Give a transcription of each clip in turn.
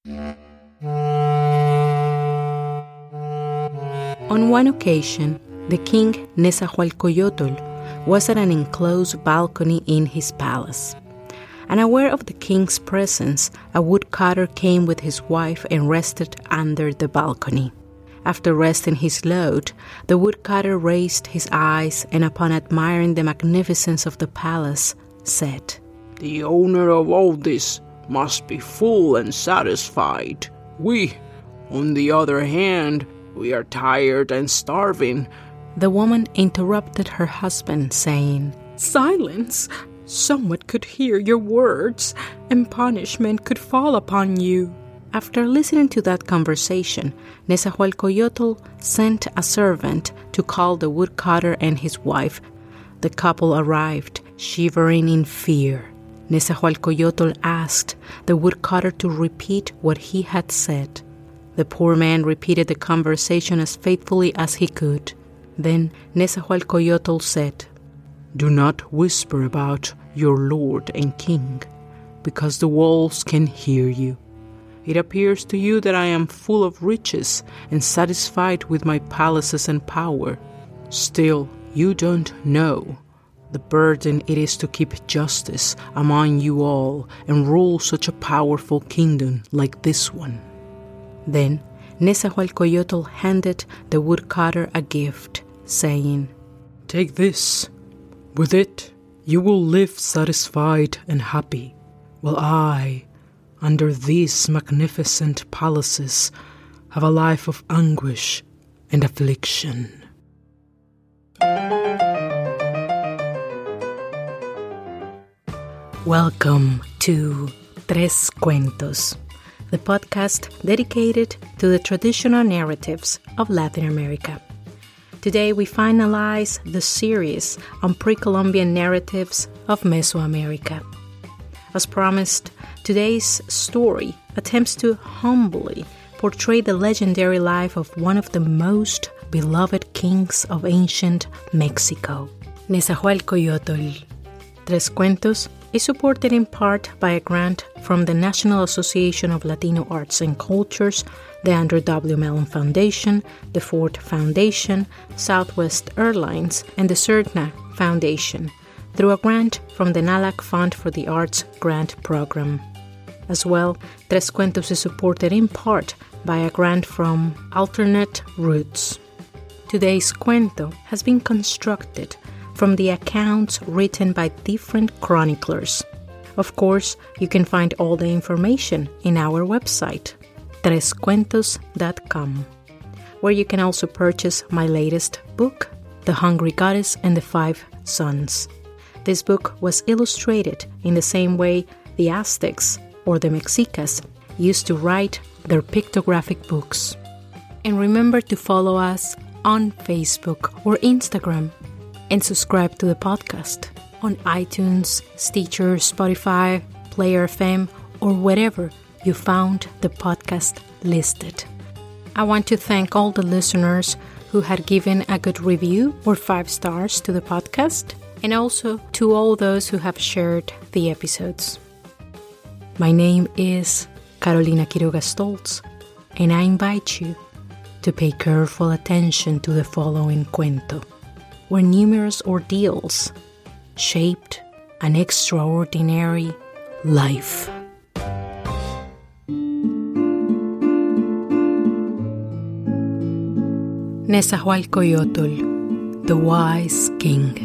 On one occasion, the king Nezahualcoyotl was at an enclosed balcony in his palace. Unaware of the king's presence, a woodcutter came with his wife and rested under the balcony. After resting his load, the woodcutter raised his eyes and, upon admiring the magnificence of the palace, said, "The owner of all this must be full and satisfied. We, on the other hand, we are tired and starving." The woman interrupted her husband, saying, "Silence! Someone could hear your words, and punishment could fall upon you." After listening to that conversation, Nezahualcoyotl sent a servant to call the woodcutter and his wife. The couple arrived, shivering in fear. Nezahualcoyotl asked the woodcutter to repeat what he had said. The poor man repeated the conversation as faithfully as he could. Then Nezahualcoyotl said, "Do not whisper about your lord and king, because the walls can hear you. It appears to you that I am full of riches and satisfied with my palaces and power. Still, you don't know the burden it is to keep justice among you all and rule such a powerful kingdom like this one." Then Nezahualcoyotl handed the woodcutter a gift, saying, "Take this. With it, you will live satisfied and happy, while I, under these magnificent palaces, have a life of anguish and affliction." Welcome to Tres Cuentos, the podcast dedicated to the traditional narratives of Latin America. Today we finalize the series on pre-Columbian narratives of Mesoamerica. As promised, today's story attempts to humbly portray the legendary life of one of the most beloved kings of ancient Mexico, Nezahualcoyotl. Tres Cuentos is supported in part by a grant from the National Association of Latino Arts and Cultures, the Andrew W. Mellon Foundation, the Ford Foundation, Southwest Airlines, and the CERTNA Foundation, through a grant from the NALAC Fund for the Arts Grant Program. As well, Tres Cuentos is supported in part by a grant from Alternate Roots. Today's cuento has been constructed from the accounts written by different chroniclers. Of course, you can find all the information in our website, trescuentos.com, where you can also purchase my latest book, The Hungry Goddess and the Five Sons. This book was illustrated in the same way the Aztecs or the Mexicas used to write their pictographic books. And remember to follow us on Facebook or Instagram, and subscribe to the podcast on iTunes, Stitcher, Spotify, Player FM, or wherever you found the podcast listed. I want to thank all the listeners who had given a good review or 5 stars to the podcast, and also to all those who have shared the episodes. My name is Carolina Quiroga Stoltz, and I invite you to pay careful attention to the following cuento, where numerous ordeals shaped an extraordinary life. Nezahualcoyotl, the Wise King.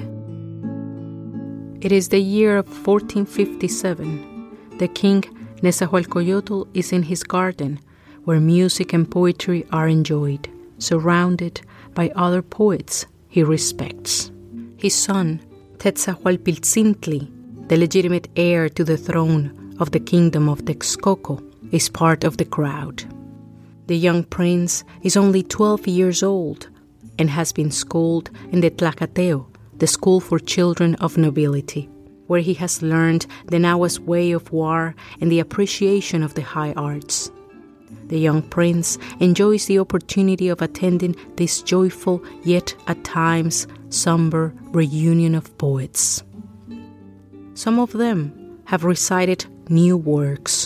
It is the year of 1457. The king Nezahualcoyotl is in his garden, where music and poetry are enjoyed, surrounded by other poets he respects. His son, Tetzahualpiltzintli, the legitimate heir to the throne of the kingdom of Texcoco, is part of the crowd. The young prince is only 12 years old and has been schooled in the Tlacateo, the school for children of nobility, where he has learned the Nahuas way of war and the appreciation of the high arts. The young prince enjoys the opportunity of attending this joyful yet at times somber reunion of poets. Some of them have recited new works.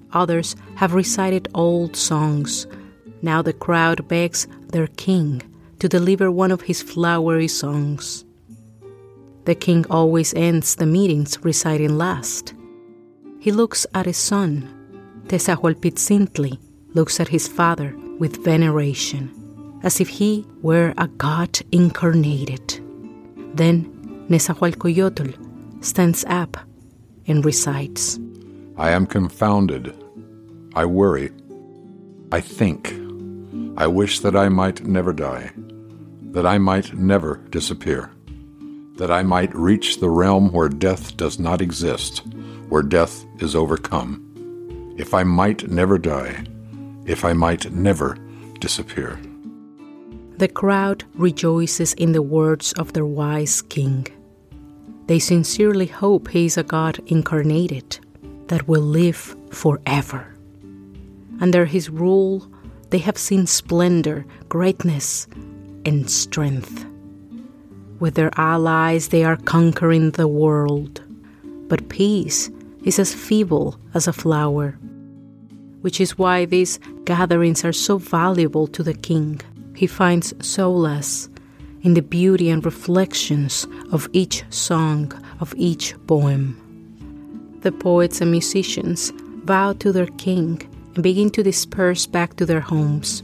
Others have recited old songs. Now the crowd begs their king to deliver one of his flowery songs. The king always ends the meetings reciting last. He looks at his son. Tezahualpitzintli looks at his father with veneration, as if he were a god incarnated. Then Nezahualcoyotl stands up and recites, I am confounded. I worry. I think. I wish that I might never die, that I might never disappear, that I might reach the realm where death does not exist, where death is overcome. If I might never die, if I might never disappear. The crowd rejoices in the words of their wise king. They sincerely hope he is a god incarnated that will live forever. Under his rule, they have seen splendor, greatness, and strength. With their allies, they are conquering the world. But peace is as feeble as a flower, which is why these gatherings are so valuable to the king. He finds solace in the beauty and reflections of each song, of each poem. The poets and musicians bow to their king and begin to disperse back to their homes.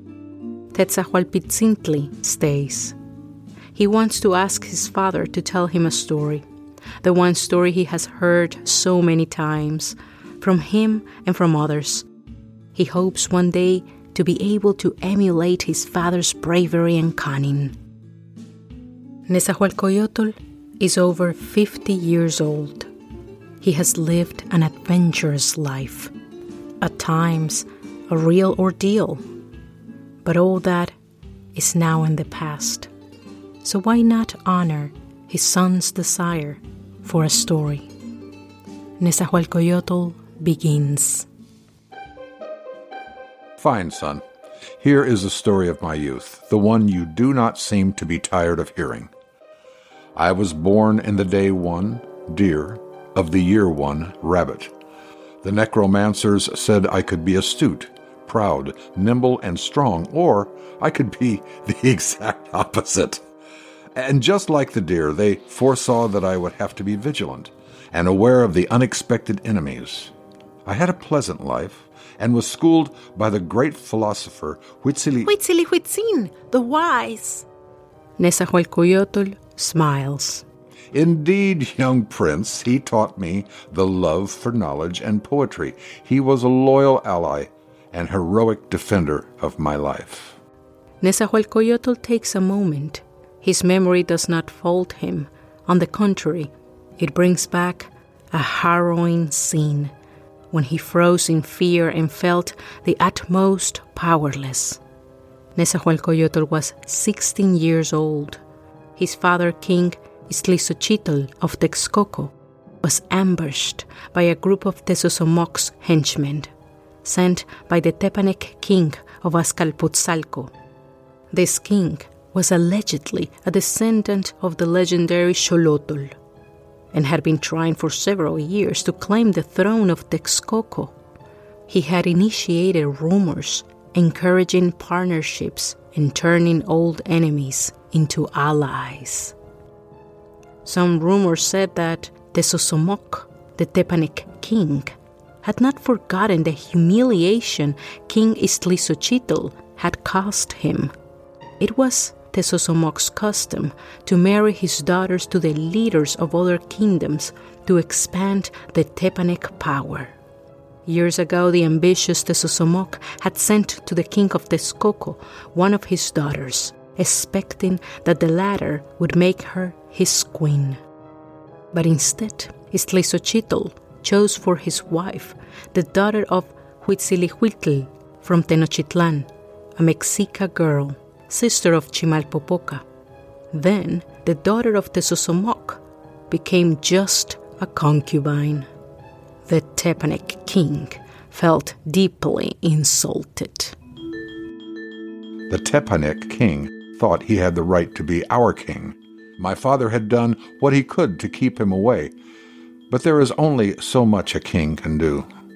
Tezahualpitzintli stays. He wants to ask his father to tell him a story, the one story he has heard so many times, from him and from others. He hopes one day to be able to emulate his father's bravery and cunning. Nezahualcoyotl is over 50 years old. He has lived an adventurous life, at times a real ordeal. But all that is now in the past. So why not honor his son's desire for a story? Nezahualcoyotl begins. Fine, son. Here is the story of my youth, the one you do not seem to be tired of hearing. I was born in the day one, deer, of the year one, rabbit. The necromancers said I could be astute, proud, nimble, and strong, or I could be the exact opposite. And just like the deer, they foresaw that I would have to be vigilant and aware of the unexpected enemies. I had a pleasant life and was schooled by the great philosopher Huitzilihuitzin, the wise. Nezahualcoyotl smiles. Indeed, young prince, he taught me the love for knowledge and poetry. He was a loyal ally and heroic defender of my life. Nezahualcoyotl takes a moment. His memory does not fault him. On the contrary, it brings back a harrowing scene when he froze in fear and felt the utmost powerless. Nezahualcoyotl was 16 years old. His father, King Iztlizochitl of Texcoco, was ambushed by a group of Tezozomoc's henchmen, sent by the Tepanec king of Azcapotzalco. This king was allegedly a descendant of the legendary Xolotl, and had been trying for several years to claim the throne of Texcoco. He had initiated rumors encouraging partnerships and turning old enemies into allies. Some rumors said that Tezozomoc, the Tepanec king, had not forgotten the humiliation King Iztlizochitl had caused him. It was Tezozomoc's custom to marry his daughters to the leaders of other kingdoms to expand the Tepanec power. Years ago, the ambitious Tezozomoc had sent to the king of Texcoco one of his daughters, expecting that the latter would make her his queen. But instead, Iztlizochitl chose for his wife the daughter of Huitzilihuitl from Tenochtitlan, a Mexica girl, sister of Chimalpopoca. Then, the daughter of Tezozomoc became just a concubine. The Tepanec king felt deeply insulted. The Tepanec king thought he had the right to be our king. My father had done what he could to keep him away, but there is only so much a king can do.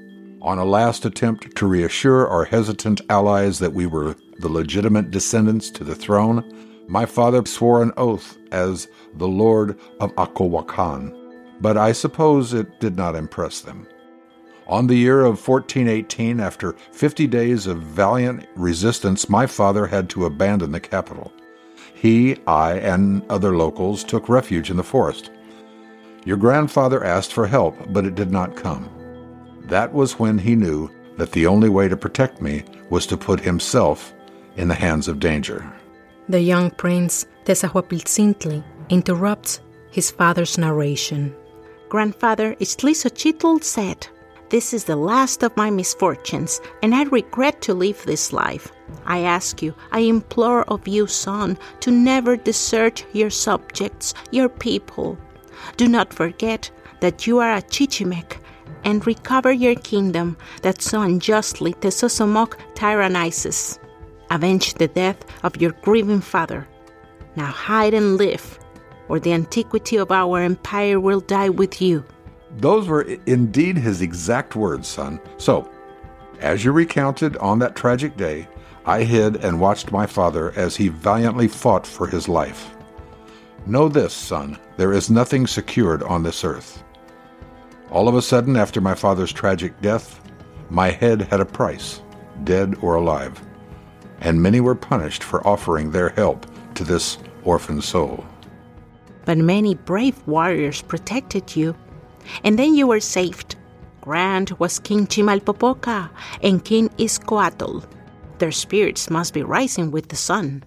On a last attempt to reassure our hesitant allies that we were the legitimate descendants to the throne, my father swore an oath as the Lord of Akowakan, but I suppose it did not impress them. On the year of 1418, after 50 days of valiant resistance, my father had to abandon the capital. He, I, and other locals took refuge in the forest. Your grandfather asked for help, but it did not come. That was when he knew that the only way to protect me was to put himself in the hands of danger. The young prince, Tezahuapiltzintli, interrupts his father's narration. Grandfather Ixtlisochitl said, "This is the last of my misfortunes, and I regret to leave this life. I ask you, I implore of you, son, to never desert your subjects, your people. Do not forget that you are a Chichimec, and recover your kingdom that so unjustly Tezosomoc tyrannizes. Avenge the death of your grieving father. Now hide and live, or the antiquity of our empire will die with you." Those were indeed his exact words, son. So, as you recounted on that tragic day, I hid and watched my father as he valiantly fought for his life. Know this, son, there is nothing secured on this earth. All of a sudden, after my father's tragic death, my head had a price, dead or alive, and many were punished for offering their help to this orphan soul. But many brave warriors protected you, and then you were saved. Grand was King Chimalpopoca and King Izcoatl. Their spirits must be rising with the sun.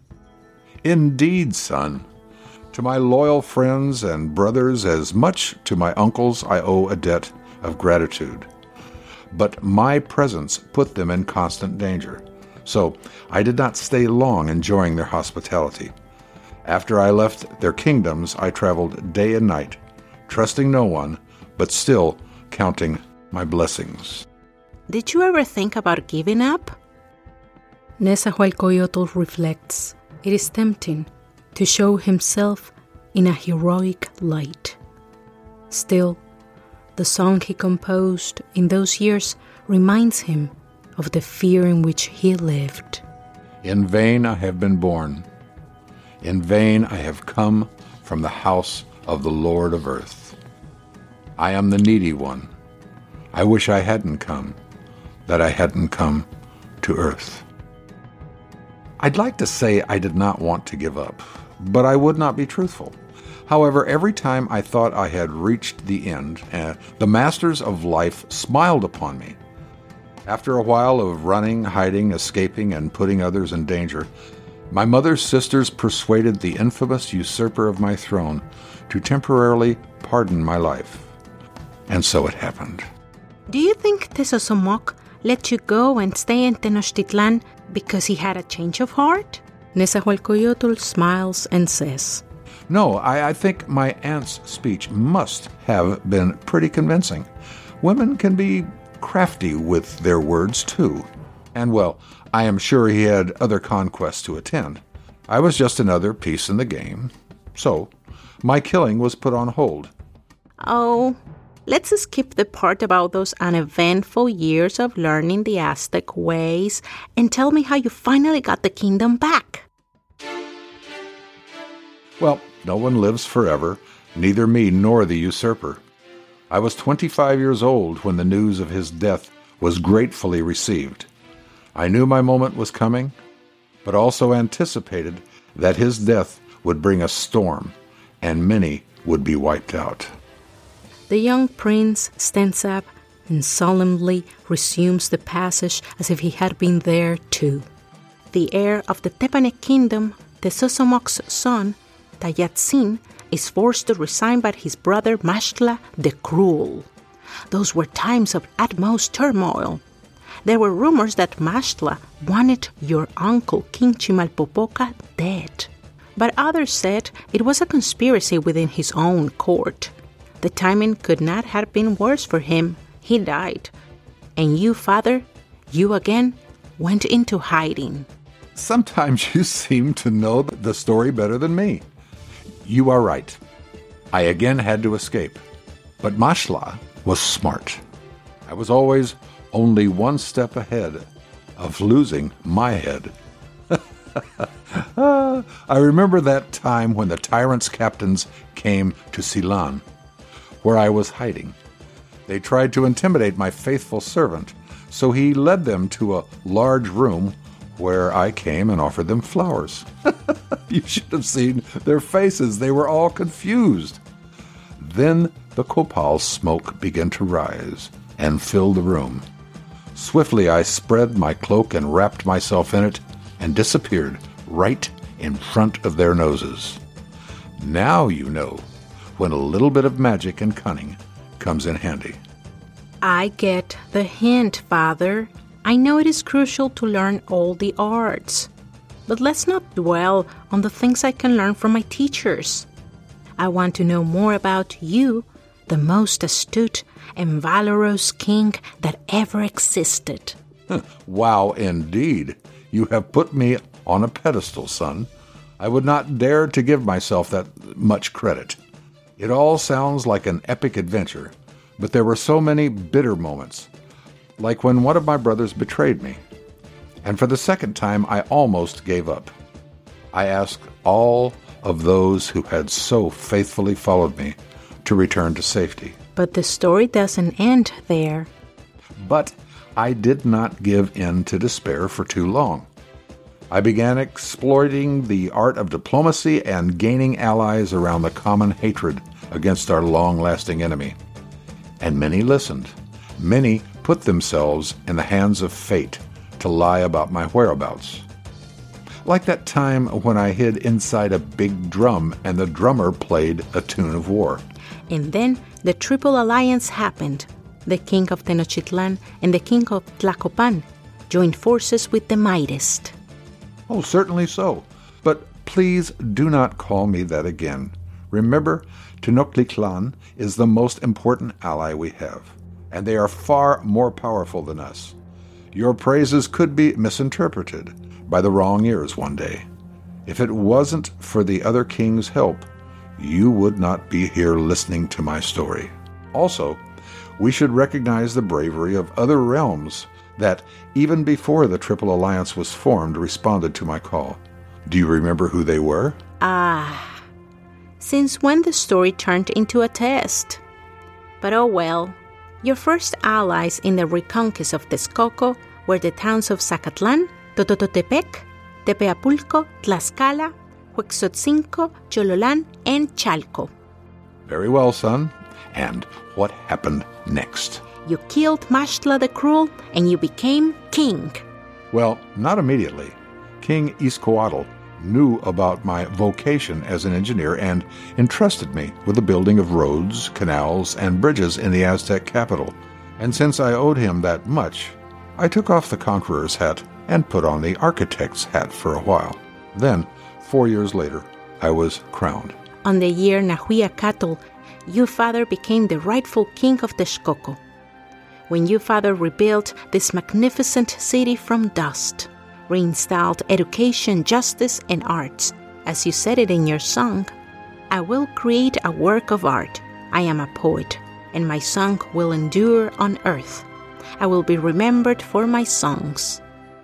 Indeed, son. To my loyal friends and brothers, as much to my uncles, I owe a debt of gratitude. But my presence put them in constant danger, so I did not stay long enjoying their hospitality. After I left their kingdoms, I traveled day and night, trusting no one, but still counting my blessings. Did you ever think about giving up? Nezahualcoyotl reflects. It is tempting to show himself in a heroic light. Still, the song he composed in those years reminds him of the fear in which he lived. In vain I have been born. In vain I have come from the house of the Lord of earth. I am the needy one. I wish I hadn't come, that I hadn't come to earth. I'd like to say I did not want to give up, but I would not be truthful. However, every time I thought I had reached the end, the masters of life smiled upon me. After a while of running, hiding, escaping, and putting others in danger, my mother's sisters persuaded the infamous usurper of my throne to temporarily pardon my life. And so it happened. Do you think Tezosomoc let you go and stay in Tenochtitlan because he had a change of heart? Nezahualcoyotl smiles and says, No, I think my aunt's speech must have been pretty convincing. Women can be crafty with their words, too. And, well, I am sure he had other conquests to attend. I was just another piece in the game. So, my killing was put on hold. Oh, let's skip the part about those uneventful years of learning the Aztec ways and tell me how you finally got the kingdom back. Well, no one lives forever, neither me nor the usurper. I was 25 years old when the news of his death was gratefully received. I knew my moment was coming, but also anticipated that his death would bring a storm, and many would be wiped out. The young prince stands up and solemnly resumes the passage as if he had been there too. The heir of the Tepanec kingdom, Tezozomoc's son, Tayatzin, is forced to resign by his brother Maxtla the Cruel. Those were times of utmost turmoil. There were rumors that Maxtla wanted your uncle King Chimalpopoca dead, but others said it was a conspiracy within his own court. The timing could not have been worse for him. He died. And you, father, you again went into hiding. Sometimes you seem to know the story better than me. You are right. I again had to escape. But Maxtla was smart. I was always only one step ahead of losing my head. I remember that time when the tyrant's captains came to Ceylon, where I was hiding. They tried to intimidate my faithful servant, so he led them to a large room where I came and offered them flowers. You should have seen their faces. They were all confused. Then the copal smoke began to rise and fill the room. Swiftly I spread my cloak and wrapped myself in it and disappeared right in front of their noses. Now you know when a little bit of magic and cunning comes in handy. I get the hint, Father. I know it is crucial to learn all the arts. But let's not dwell on the things I can learn from my teachers. I want to know more about you, the most astute and valorous king that ever existed. Wow, indeed. You have put me on a pedestal, son. I would not dare to give myself that much credit. It all sounds like an epic adventure, but there were so many bitter moments, like when one of my brothers betrayed me. And for the second time, I almost gave up. I asked all of those who had so faithfully followed me to return to safety. But the story doesn't end there. But I did not give in to despair for too long. I began exploiting the art of diplomacy and gaining allies around the common hatred against our long-lasting enemy. And many listened. Many put themselves in the hands of fate to lie about my whereabouts. Like that time when I hid inside a big drum and the drummer played a tune of war. And then the Triple Alliance happened. The king of Tenochtitlan and the king of Tlacopan joined forces with the mightiest. Oh, certainly so. But please do not call me that again. Remember, Tenochtitlan is the most important ally we have, and they are far more powerful than us. Your praises could be misinterpreted by the wrong ears one day. If it wasn't for the other king's help, you would not be here listening to my story. Also, we should recognize the bravery of other realms that, even before the Triple Alliance was formed, responded to my call. Do you remember who they were? Since when the story turned into a test? But oh well. Your first allies in the reconquest of Texcoco were the towns of Zacatlan, Totototepec, Tepeapulco, Tlaxcala, Huexotzinco, Chololan, and Chalco. Very well, son. And what happened next? You killed Maxtla the Cruel, and you became king. Well, not immediately. King Izcoatl knew about my vocation as an engineer and entrusted me with the building of roads, canals, and bridges in the Aztec capital. And since I owed him that much, I took off the conqueror's hat and put on the architect's hat for a while. Then, 4 years later, I was crowned. On the year Nahuiacatl, your father became the rightful king of Texcoco. When your father rebuilt this magnificent city from dust, reinstalled education, justice, and arts, as you said it in your song, I will create a work of art. I am a poet, and my song will endure on earth. I will be remembered for my songs.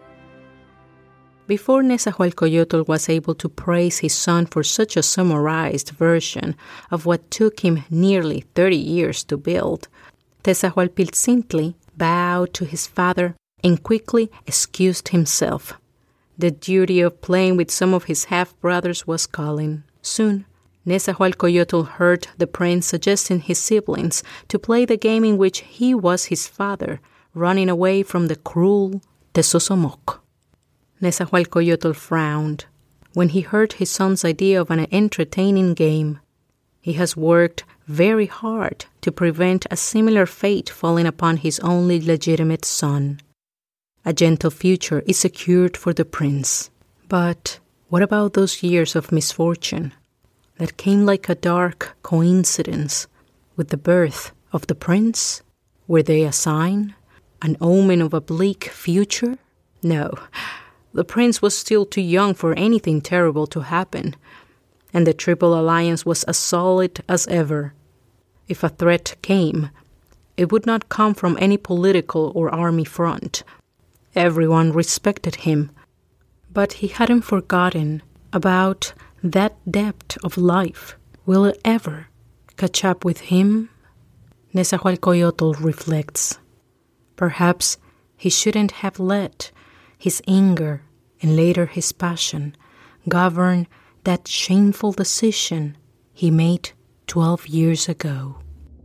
Before Nezahualcoyotl was able to praise his son for such a summarized version of what took him nearly 30 years to build, Tezahualpiltzintli bowed to his father and quickly excused himself. The duty of playing with some of his half-brothers was calling. Soon, Nezahualcoyotl heard the prince suggesting his siblings to play the game in which he was his father, running away from the cruel Tezozomoc. Nezahualcoyotl frowned when he heard his son's idea of an entertaining game. He has worked very hard to prevent a similar fate falling upon his only legitimate son. A gentle future is secured for the prince. But what about those years of misfortune that came like a dark coincidence with the birth of the prince? Were they a sign, an omen of a bleak future? No, the prince was still too young for anything terrible to happen, and the Triple Alliance was as solid as ever. If a threat came, It would not come from any political or army front. Everyone respected him, but he hadn't forgotten about that depth of life. Will it ever catch up with him? Nezahualcoyotl reflects. Perhaps he shouldn't have let his anger and later his passion govern that shameful decision he made 12 years ago.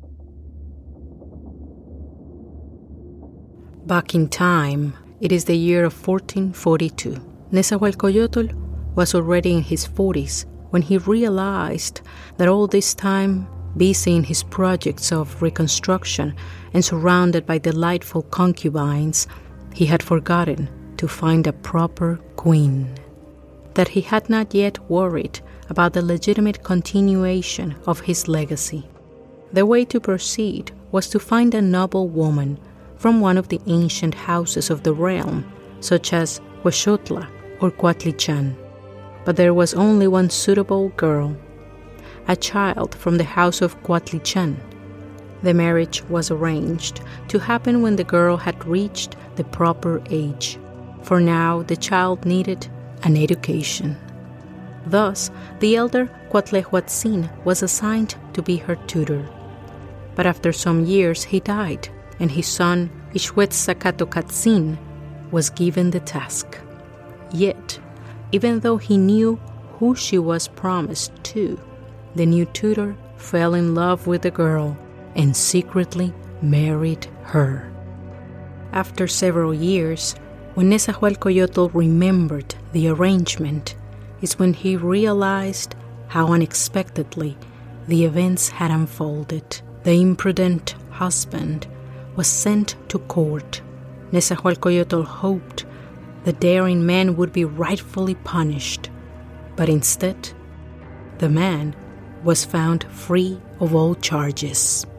Back in time, it is the year of 1442. Nezahualcoyotl was already in his 40s when he realized that all this time, busy in his projects of reconstruction and surrounded by delightful concubines, he had forgotten to find a proper queen. That he had not yet worried about the legitimate continuation of his legacy. The way to proceed was to find a noble woman from one of the ancient houses of the realm, such as Huexotla or Cuatlichan. But there was only one suitable girl, a child from the house of Cuatlichan. The marriage was arranged to happen when the girl had reached the proper age. For now, the child needed an education. Thus, the elder Cuatlehuatzin was assigned to be her tutor. But after some years, he died, and his son Ixhuetzzacatocatzin was given the task. Yet, even though he knew who she was promised to, the new tutor fell in love with the girl and secretly married her. After several years, when Nezahualcoyotl remembered the arrangement, is when he realized how unexpectedly the events had unfolded. The imprudent husband was sent to court. Nezahualcoyotl hoped the daring man would be rightfully punished, but instead, the man was found free of all charges.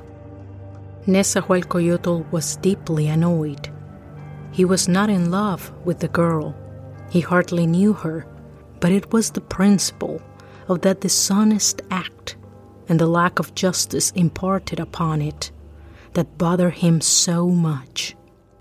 Nezahualcoyotl was deeply annoyed. He was not in love with the girl. He hardly knew her, but it was the principle of that dishonest act and the lack of justice imparted upon it that bothered him so much.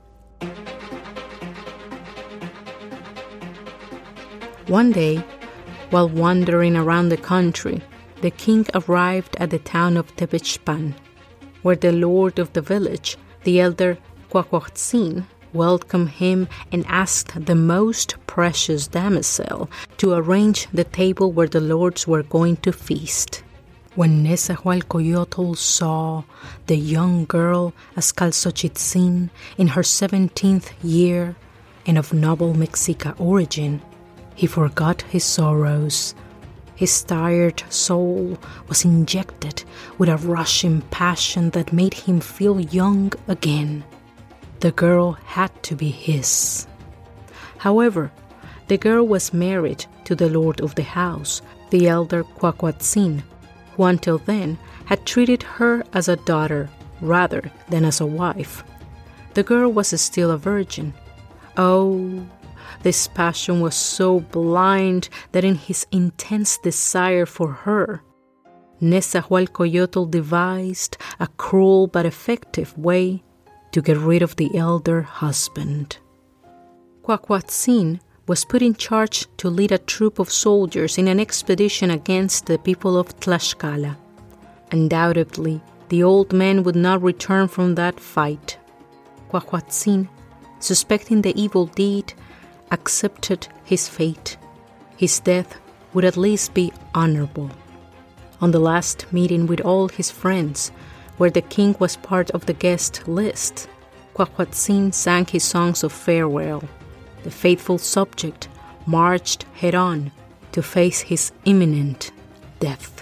One day, while wandering around the country, the king arrived at the town of Tepechpan, where the lord of the village, the elder Cuacuatzin, welcomed him and asked the most precious damsel to arrange the table where the lords were going to feast. When Nezahualcoyotl saw the young girl Azcalzochitzin in her 17th year and of noble Mexica origin, he forgot his sorrows. His tired soul was injected with a rushing passion that made him feel young again. The girl had to be his. However, the girl was married to the lord of the house, the elder Cuacuatzin, who until then had treated her as a daughter rather than as a wife. The girl was still a virgin. Oh, this passion was so blind that in his intense desire for her, Nezahualcoyotl devised a cruel but effective way to get rid of the elder husband. Cuacuatzin was put in charge to lead a troop of soldiers in an expedition against the people of Tlaxcala. Undoubtedly, the old man would not return from that fight. Cuacuatzin, suspecting the evil deed, accepted his fate. His death would at least be honorable. On the last meeting with all his friends, where the king was part of the guest list, Cuacuatzin sang his songs of farewell. The faithful subject marched head-on to face his imminent death.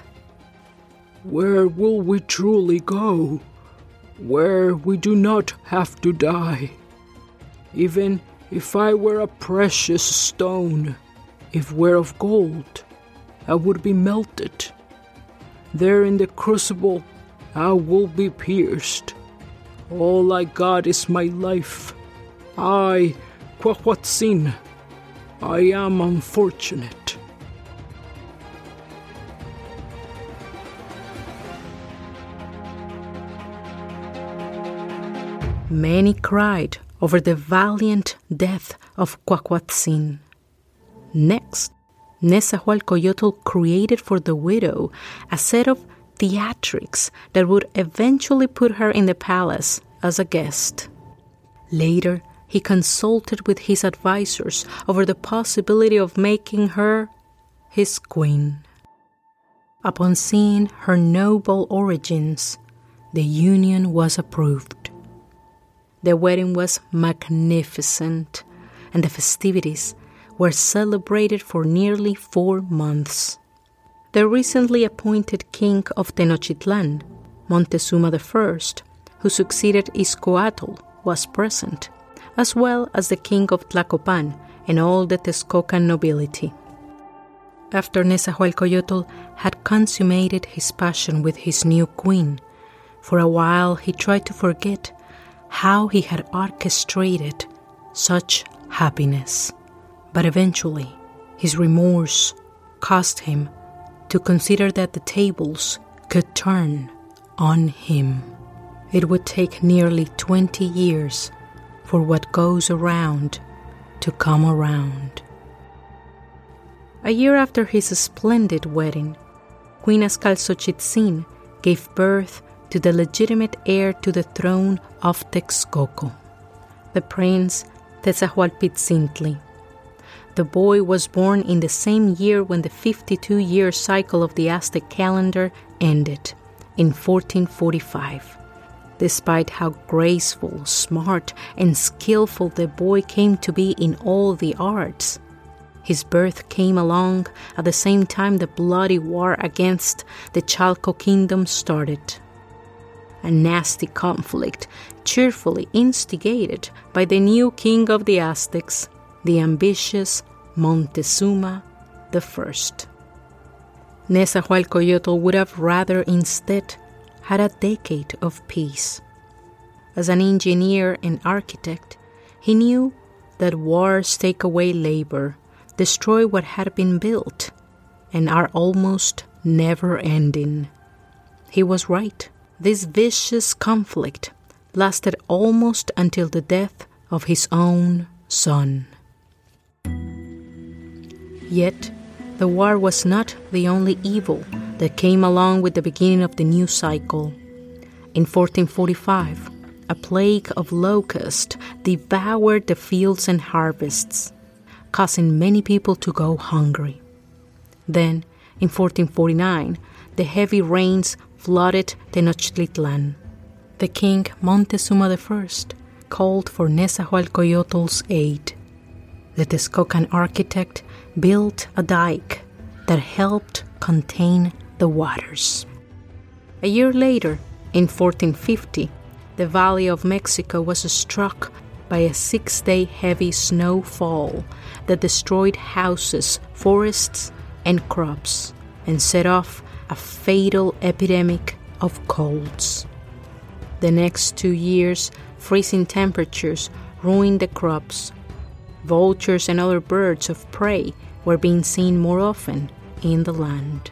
Where will we truly go? Where we do not have to die. Even if I were a precious stone, if were of gold, I would be melted. There in the crucible, I will be pierced. All I got is my life. I, Cuacuatzin, I am unfortunate. Many cried over the valiant death of Cuacuatzin. Next, Nezahualcoyotl created for the widow a set of theatrics that would eventually put her in the palace as a guest. Later, he consulted with his advisors over the possibility of making her his queen. Upon seeing her noble origins, the union was approved. The wedding was magnificent, and the festivities were celebrated for nearly 4 months. The recently appointed king of Tenochtitlan, Montezuma I, who succeeded Izcoatl, was present, as well as the king of Tlacopan and all the Texcocan nobility. After Nezahualcoyotl had consummated his passion with his new queen, for a while he tried to forget how he had orchestrated such happiness. But eventually, his remorse caused him to consider that the tables could turn on him. It would take nearly 20 years for what goes around to come around. A year after his splendid wedding, Queen Azcaltzochitzin gave birth to the legitimate heir to the throne of Texcoco, the Prince Tzezahualpitzintli. The boy was born in the same year when the 52-year cycle of the Aztec calendar ended, in 1445. Despite how graceful, smart, and skillful the boy came to be in all the arts, his birth came along at the same time the bloody war against the Chalco kingdom started. A nasty conflict cheerfully instigated by the new king of the Aztecs, the ambitious Montezuma I. Nezahualcoyotl would have rather instead had a decade of peace. As an engineer and architect, he knew that wars take away labor, destroy what had been built, and are almost never ending. He was right. This vicious conflict lasted almost until the death of his own son. Yet, the war was not the only evil that came along with the beginning of the new cycle. In 1445, a plague of locusts devoured the fields and harvests, causing many people to go hungry. Then, in 1449, the heavy rains flooded Tenochtitlan. The king Montezuma I called for Nezahualcoyotl's aid. The Texcocan architect built a dike that helped contain the waters. A year later, in 1450, the Valley of Mexico was struck by a 6-day heavy snowfall that destroyed houses, forests, and crops, and set off a fatal epidemic of colds. The next 2 years, freezing temperatures ruined the crops. Vultures and other birds of prey were being seen more often in the land.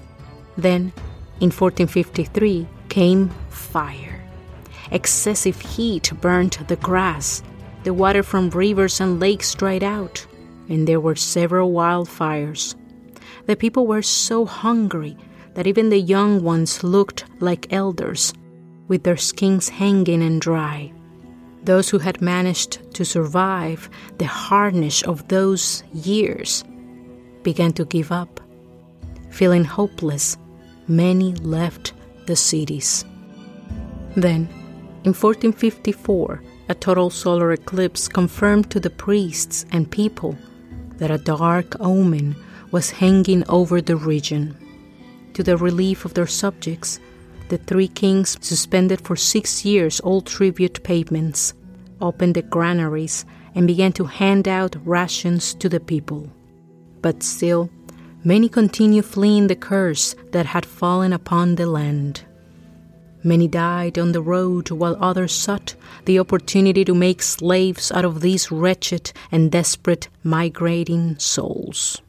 Then, in 1453, came fire. Excessive heat burnt the grass. The water from rivers and lakes dried out, and there were several wildfires. The people were so hungry that even the young ones looked like elders, with their skins hanging and dry. Those who had managed to survive the hardness of those years began to give up. Feeling hopeless, many left the cities. Then, in 1454, a total solar eclipse confirmed to the priests and people that a dark omen was hanging over the region. To the relief of their subjects, the 3 kings suspended for 6 years all tribute payments, opened the granaries, and began to hand out rations to the people. But still, many continued fleeing the curse that had fallen upon the land. Many died on the road, while others sought the opportunity to make slaves out of these wretched and desperate migrating souls.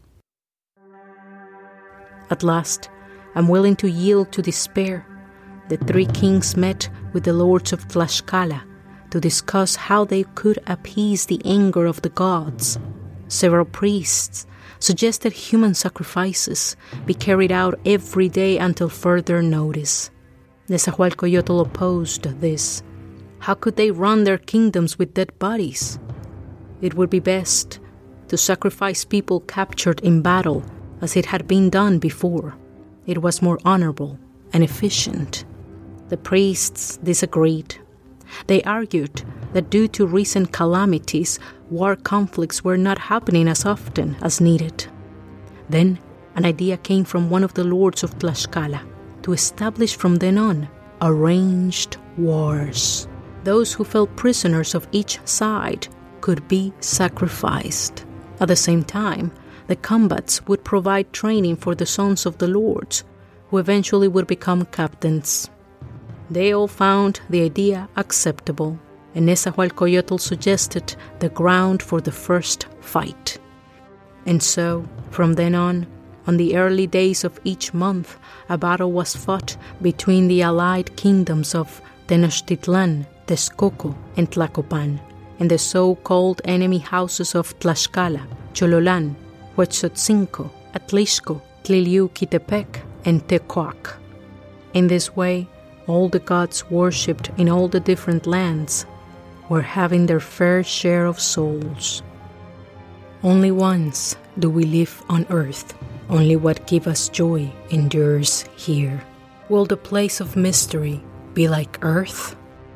At last, unwilling to yield to despair, the 3 kings met with the lords of Tlaxcala to discuss how they could appease the anger of the gods. Several priests suggested human sacrifices be carried out every day until further notice. Nezahualcoyotl opposed this. How could they run their kingdoms with dead bodies? It would be best to sacrifice people captured in battle as it had been done before. It was more honorable and efficient. The priests disagreed. They argued that due to recent calamities, war conflicts were not happening as often as needed. Then, an idea came from one of the lords of Tlaxcala to establish from then on arranged wars. Those who fell prisoners of each side could be sacrificed. At the same time, the combats would provide training for the sons of the lords, who eventually would become captains. They all found the idea acceptable, and Nezahualcoyotl suggested the ground for the first fight. And so, from then on the early days of each month, a battle was fought between the allied kingdoms of Tenochtitlan, Texcoco, and Tlacopan, and the so-called enemy houses of Tlaxcala, Chololan, Huetzotzinco, Atlixco, Tliliuquitepec, and Tecoac. In this way, all the gods worshipped in all the different lands were having their fair share of souls. Only once do we live on earth. Only what gives us joy endures here. Will the place of mystery be like earth?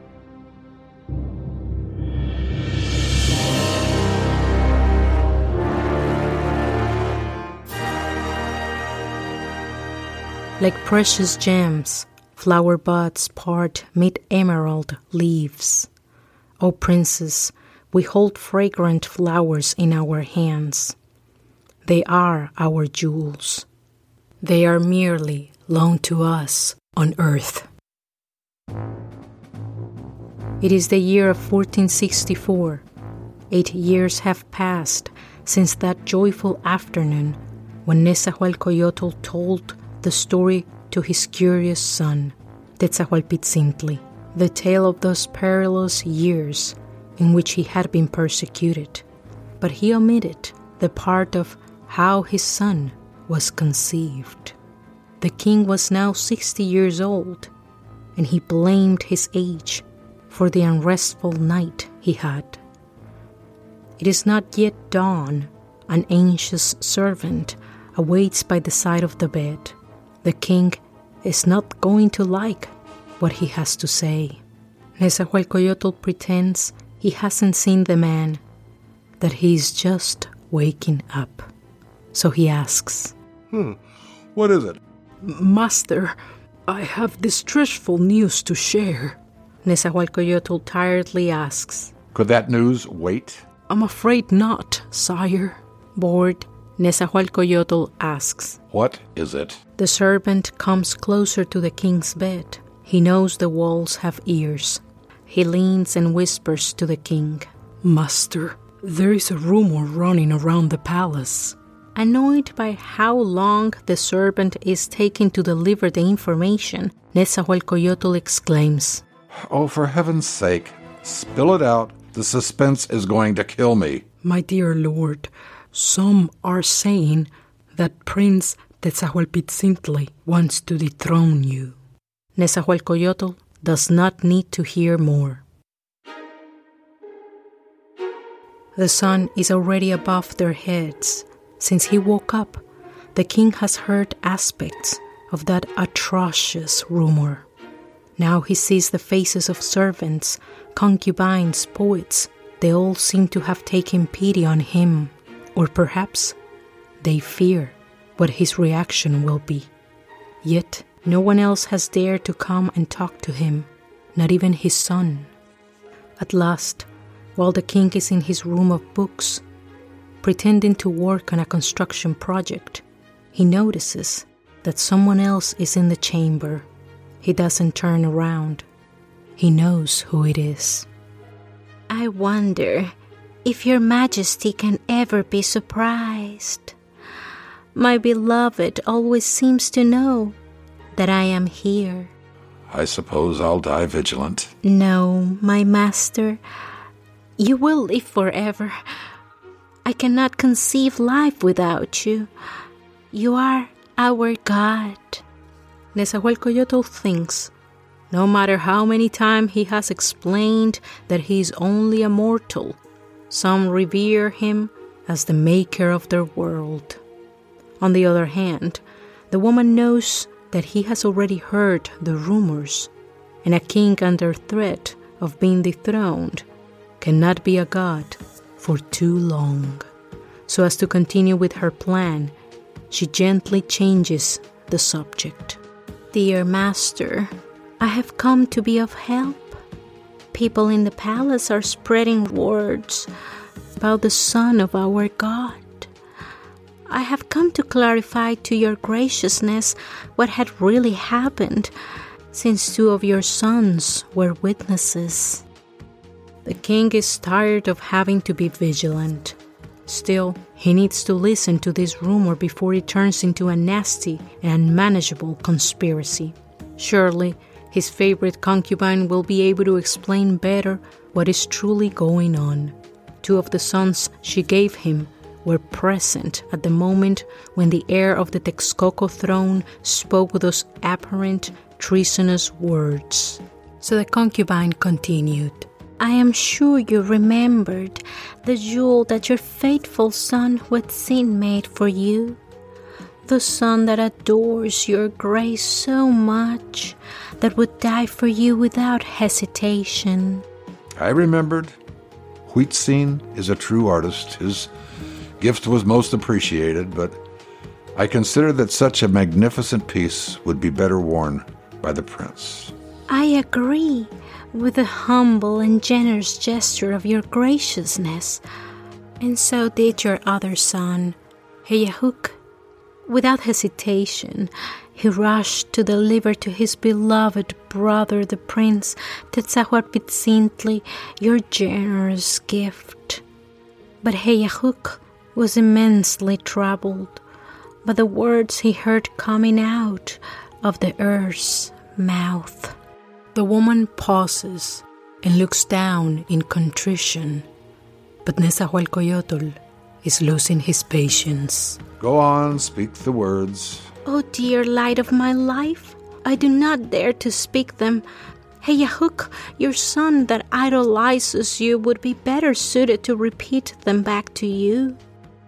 Like precious gems, flower buds part mid emerald leaves. O princess, we hold fragrant flowers in our hands. They are our jewels. They are merely loaned to us on earth. It is the year of 1464. 8 years have passed since that joyful afternoon when Nezahualcoyotl told the story to his curious son, Tetzahualpitzintli, the tale of those perilous years in which he had been persecuted. But he omitted the part of how his son was conceived. The king was now 60 years old, and he blamed his age for the unrestful night he had. It is not yet dawn. An anxious servant awaits by the side of the bed. The king is not going to like what he has to say. Nezahualcoyotl pretends he hasn't seen the man, that he is just waking up. So he asks, What is it? Master, I have distressful news to share. Nezahualcoyotl tiredly asks, Could that news wait? I'm afraid not, sire. Bored, Nezahualcoyotl asks, What is it? The servant comes closer to the king's bed. He knows the walls have ears. He leans and whispers to the king, Master, there is a rumor running around the palace. Annoyed by how long the servant is taking to deliver the information, Nezahualcoyotl exclaims, Oh, for heaven's sake, spill it out. The suspense is going to kill me. My dear lord, some are saying that Prince Tetzahualpitzintli wants to dethrone you. Nezahualcoyotl does not need to hear more. The sun is already above their heads. Since he woke up, the king has heard aspects of that atrocious rumor. Now he sees the faces of servants, concubines, poets. They all seem to have taken pity on him, or perhaps they fear what his reaction will be. Yet no one else has dared to come and talk to him, not even his son. At last, while the king is in his room of books, pretending to work on a construction project, he notices that someone else is in the chamber. He doesn't turn around. He knows who it is. I wonder if your majesty can ever be surprised. My beloved always seems to know that I am here. I suppose I'll die vigilant. No, my master. You will live forever. I cannot conceive life without you. You are our God. Nezahualcoyotl thinks, no matter how many times he has explained that he is only a mortal, some revere him as the maker of their world. On the other hand, the woman knows that he has already heard the rumors, and a king under threat of being dethroned cannot be a god for too long. So as to continue with her plan, she gently changes the subject. Dear master, I have come to be of help. People in the palace are spreading words about the son of our God. I have come to clarify to your graciousness what had really happened, since 2 of your sons were witnesses. The king is tired of having to be vigilant. Still, he needs to listen to this rumor before it turns into a nasty and unmanageable conspiracy. Surely, his favorite concubine will be able to explain better what is truly going on. 2 of the sons she gave him were present at the moment when the heir of the Texcoco throne spoke those apparent treasonous words. So the concubine continued, I am sure you remembered the jewel that your faithful son Huetzin made for you, the son that adores your grace so much that would die for you without hesitation. I remembered. Huitzin is a true artist. His gift was most appreciated, but I consider that such a magnificent piece would be better worn by the prince. I agree with the humble and generous gesture of your graciousness, and so did your other son, Heyahuk. Without hesitation, he rushed to deliver to his beloved brother, the prince Tetzahualpitzintli, your generous gift. But Heyahuk was immensely troubled by the words he heard coming out of the earth's mouth. The woman pauses and looks down in contrition, but Nezahualcoyotl is losing his patience. Go on, speak the words. Oh, dear light of my life, I do not dare to speak them. Heyahuk, your son that idolizes you, would be better suited to repeat them back to you.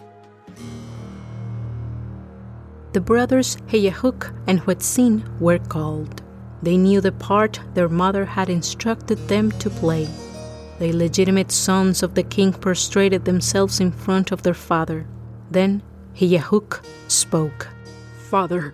The brothers Heyahuk and Huetzin were called. They knew the part their mother had instructed them to play. The illegitimate sons of the king prostrated themselves in front of their father. Then Heyahuk spoke. Father,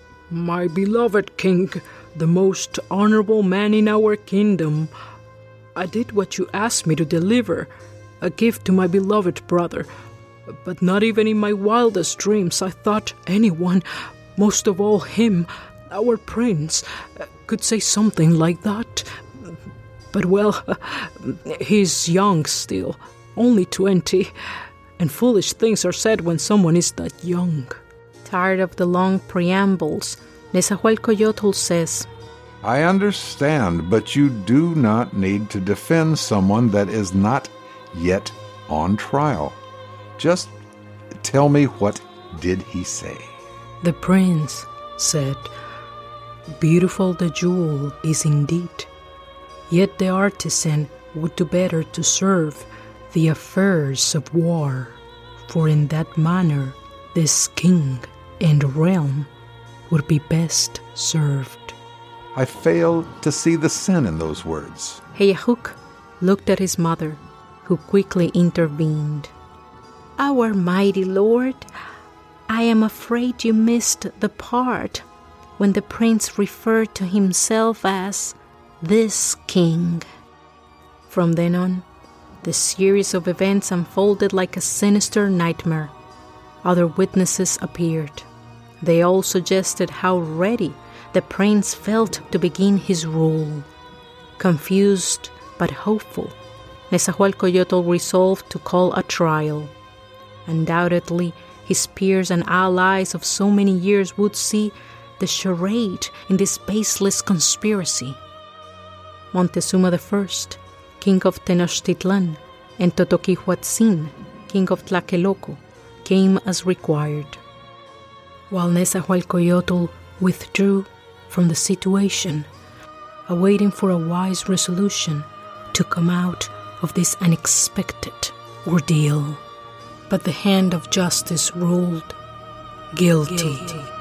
my beloved king, the most honorable man in our kingdom, I did what you asked me to deliver, a gift to my beloved brother. But not even in my wildest dreams I thought anyone, most of all him, our prince, could say something like that. But well, he's young still, only 20, and foolish things are said when someone is that young. Tired of the long preambles, Nezahualcoyotl says, I understand, but you do not need to defend someone that is not yet on trial. Just tell me, what did he say? The prince said, Beautiful the jewel is indeed, yet the artisan would do better to serve the affairs of war, for in that manner this king and realm would be best served. I fail to see the sin in those words. Heyahuk looked at his mother, who quickly intervened. Our mighty lord, I am afraid you missed the part when the prince referred to himself as this king. From then on, the series of events unfolded like a sinister nightmare. Other witnesses appeared. They all suggested how ready the prince felt to begin his rule. Confused but hopeful, Nezahualcoyotl resolved to call a trial. Undoubtedly, his peers and allies of so many years would see the charade in this baseless conspiracy. Montezuma I, king of Tenochtitlan, and Totoquihuatzin, king of Tlaqueloco, came as required, while Nezahualcoyotl withdrew from the situation, awaiting for a wise resolution to come out of this unexpected ordeal. But the hand of justice ruled guilty.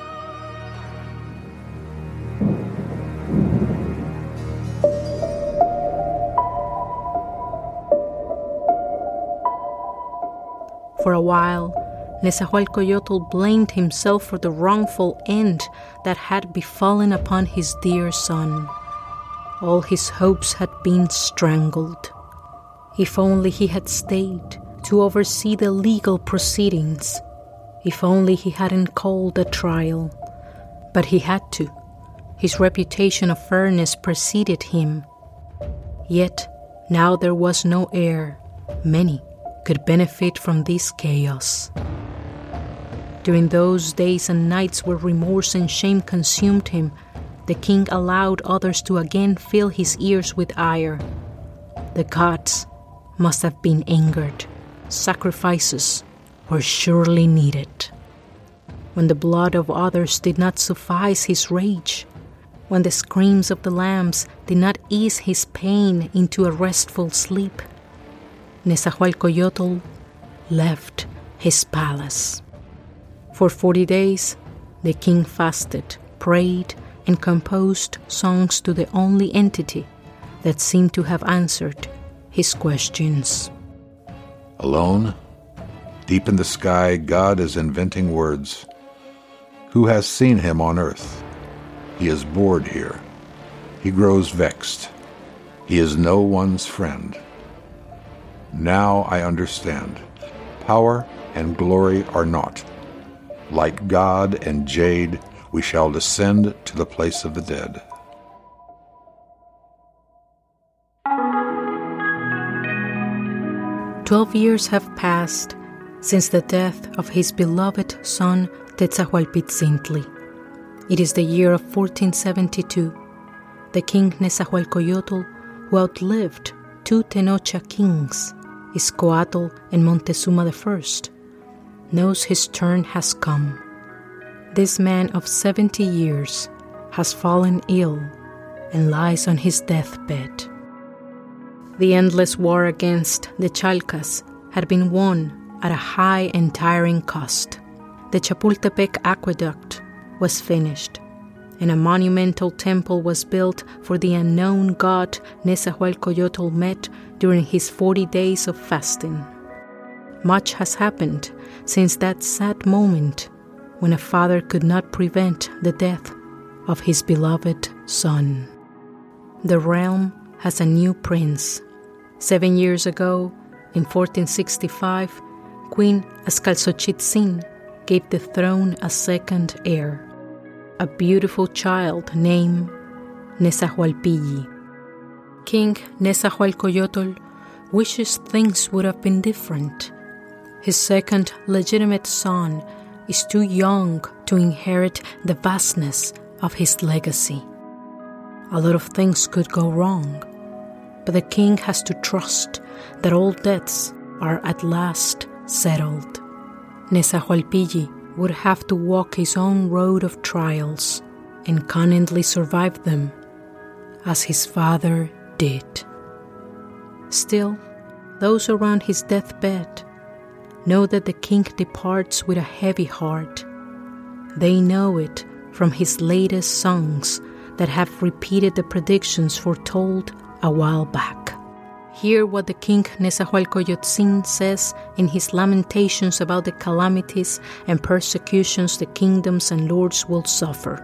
For a while, Nezahualcoyotl blamed himself for the wrongful end that had befallen upon his dear son. All his hopes had been strangled. If only he had stayed to oversee the legal proceedings. If only he hadn't called a trial. But he had to. His reputation of fairness preceded him. Yet, now there was no heir. Many could benefit from this chaos. During those days and nights where remorse and shame consumed him, the king allowed others to again fill his ears with ire. The gods must have been angered. Sacrifices were surely needed. When the blood of others did not suffice his rage, when the screams of the lambs did not ease his pain into a restful sleep, Nezahualcoyotl left his palace. For 40 days, the king fasted, prayed, and composed songs to the only entity that seemed to have answered his questions. Alone, deep in the sky, God is inventing words. Who has seen him on earth? He is bored here. He grows vexed. He is no one's friend. Now I understand. Power and glory are naught. Like God and jade, we shall descend to the place of the dead. "12 years have passed since the death of his beloved son Tetzahualpitzintli. It is the year of 1472. The king Nezahualcoyotl, who outlived two Tenochtitlan kings, Izcoatl and Montezuma I, knows his turn has come. This man of 70 years has fallen ill and lies on his deathbed. The endless war against the Chalcas had been won at a high and tiring cost. The Chapultepec aqueduct was finished, and a monumental temple was built for the unknown god Nezahualcoyotl met during his 40 days of fasting. Much has happened since that sad moment when a father could not prevent the death of his beloved son. The realm has a new prince. 7 years ago, in 1465, Queen Azcalzochitzin gave the throne a second heir, a beautiful child named Nezahualpilli. King Nezahualcoyotl wishes things would have been different. His second legitimate son is too young to inherit the vastness of his legacy. A lot of things could go wrong, but the king has to trust that all debts are at last settled. Nezahualpilli would have to walk his own road of trials and cunningly survive them, as his father did. Still, those around his deathbed know that the king departs with a heavy heart. They know it from his latest songs that have repeated the predictions foretold a while back. Hear what the king Nezahualcoyotzin says in his lamentations about the calamities and persecutions the kingdoms and lords will suffer.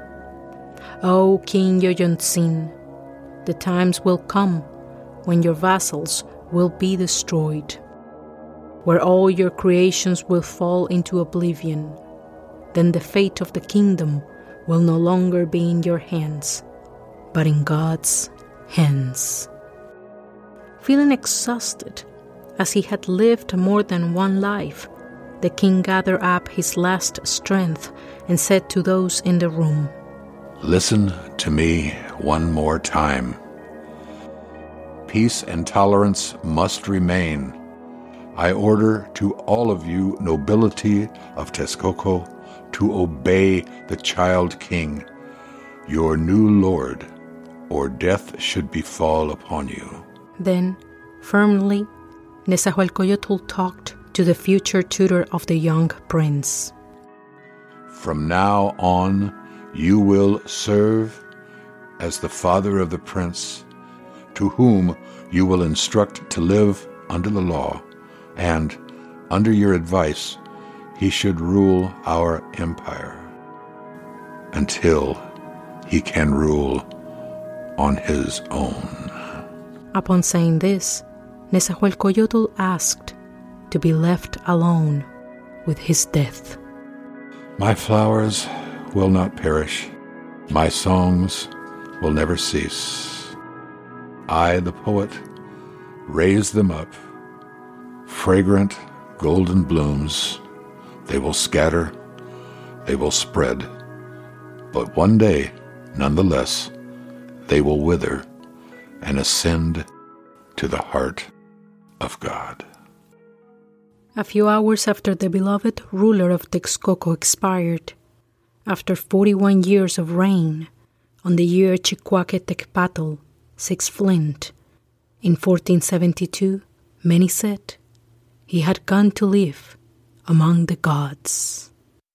O King Yoyontzin, the times will come when your vassals will be destroyed, where all your creations will fall into oblivion. Then the fate of the kingdom will no longer be in your hands, but in God's hands. Feeling exhausted, as he had lived more than one life, the king gathered up his last strength and said to those in the room, Listen to me one more time. Peace and tolerance must remain. I order to all of you, nobility of Texcoco, to obey the child king, your new lord, or death should befall upon you. Then, firmly, Nezahualcoyotl talked to the future tutor of the young prince. From now on, you will serve as the father of the prince, to whom you will instruct to live under the law, and, under your advice, he should rule our empire until he can rule on his own. Upon saying this, Nezahualcoyotl asked to be left alone with his death. My flowers will not perish. My songs will never cease. I, the poet, raise them up. Fragrant golden blooms, they will scatter, they will spread. But one day, nonetheless, they will wither and ascend to the heart of God. A few hours after the beloved ruler of Texcoco expired, after 41 years of reign, on the year Chicoaque Tecpatl, 6 Flint, in 1472, many said he had gone to live among the gods.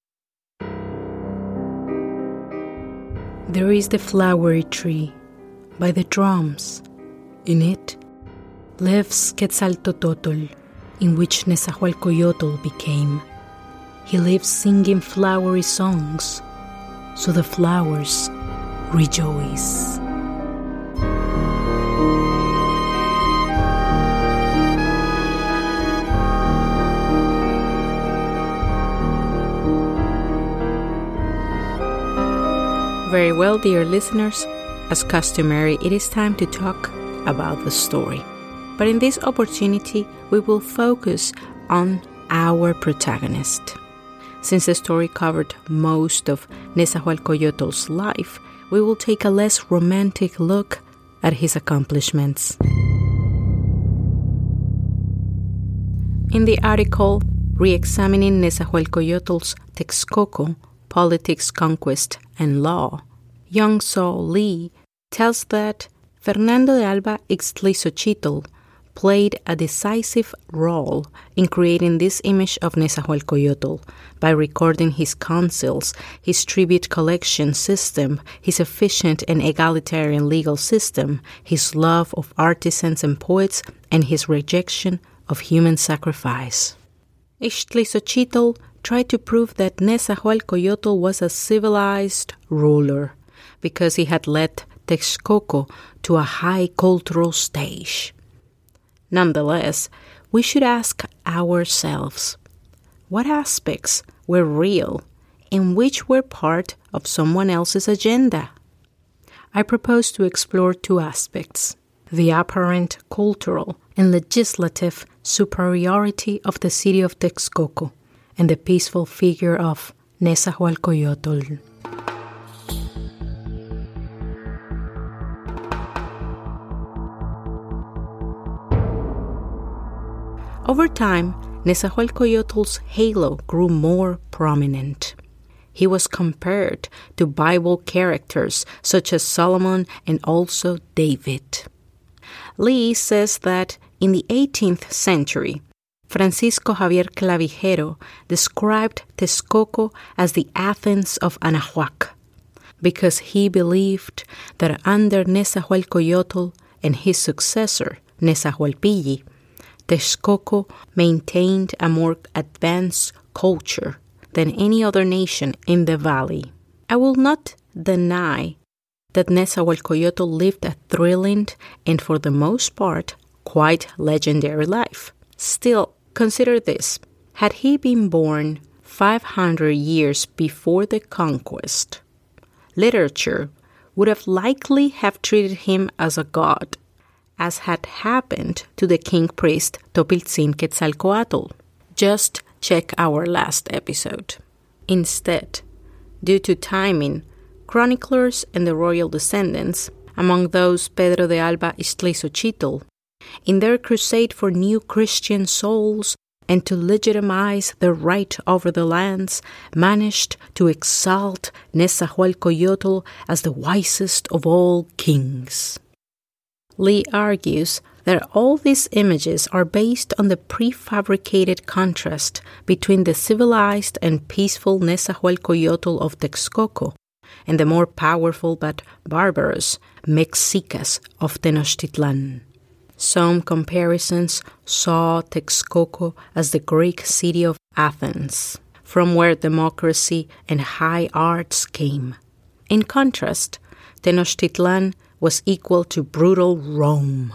There is the flowery tree by the drums. In it lives Quetzaltototl, in which Nezahualcoyotl became. He lives singing flowery songs, so the flowers rejoice. Very well, dear listeners, as customary, it is time to talk about the story. But in this opportunity, we will focus on our protagonist. Since the story covered most of Nezahualcoyotl's life, we will take a less romantic look at his accomplishments. In the article, Re-examining Nezahualcoyotl's Texcoco, Politics, Conquest, and Law, Young Saul Lee tells that Fernando de Alba Ixtlilxochitl played a decisive role in creating this image of Nezahualcoyotl by recording his councils, his tribute collection system, his efficient and egalitarian legal system, his love of artisans and poets, and his rejection of human sacrifice. Ixtlilxochitl tried to prove that Nezahualcoyotl was a civilized ruler because he had led Texcoco to a high cultural stage. Nonetheless, we should ask ourselves, what aspects were real and which were part of someone else's agenda? I propose to explore two aspects: the apparent cultural and legislative superiority of the city of Texcoco and the peaceful figure of Nezahualcoyotl. Over time, Nezahualcoyotl's halo grew more prominent. He was compared to Bible characters such as Solomon and also David. Lee says that in the 18th century, Francisco Javier Clavijero described Texcoco as the Athens of Anahuac because he believed that under Nezahualcoyotl and his successor, Nezahualpilli, Texcoco maintained a more advanced culture than any other nation in the valley. I will not deny that Nezahualcoyotl lived a thrilling and, for the most part, quite legendary life. Still, consider this. Had he been born 500 years before the conquest, literature would have likely have treated him as a god, as had happened to the king priest Topiltzin Quetzalcoatl. Just check our last episode. Instead, due to timing, chroniclers and the royal descendants, among those Pedro de Alba Iztlizochitl, in their crusade for new Christian souls and to legitimize their right over the lands, managed to exalt Nezahualcoyotl as the wisest of all kings. Lee argues that all these images are based on the prefabricated contrast between the civilized and peaceful Nezahualcoyotl of Texcoco and the more powerful but barbarous Mexicas of Tenochtitlan. Some comparisons saw Texcoco as the Greek city of Athens, from where democracy and high arts came. In contrast, Tenochtitlan was equal to brutal Rome.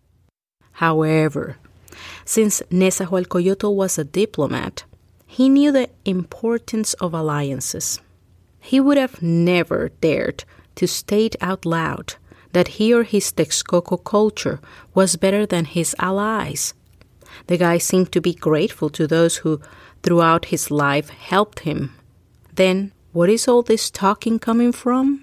However, since Nezahualcoyotl was a diplomat, he knew the importance of alliances. He would have never dared to state out loud that he or his Texcoco culture was better than his allies. The guy seemed to be grateful to those who, throughout his life, helped him. Then, what is all this talking coming from?